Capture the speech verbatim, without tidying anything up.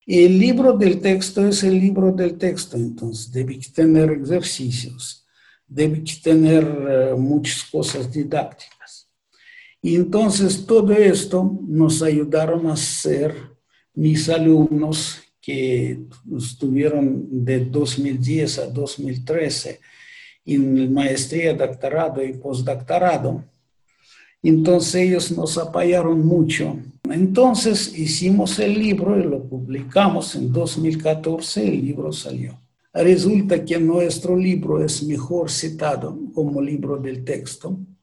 El libro del texto es el libro del texto, entonces debe tener ejercicios, debe tener uh, muchas cosas didácticas. Y entonces todo esto nos ayudaron a hacer mis alumnos que estuvieron de dos mil diez a dos mil trece en maestría, doctorado y postdoctorado. Entonces ellos nos apoyaron mucho. Entonces hicimos el libro y lo publicamos en dos mil catorce, el libro salió. Resulta que nuestro libro es mejor citado como libro del texto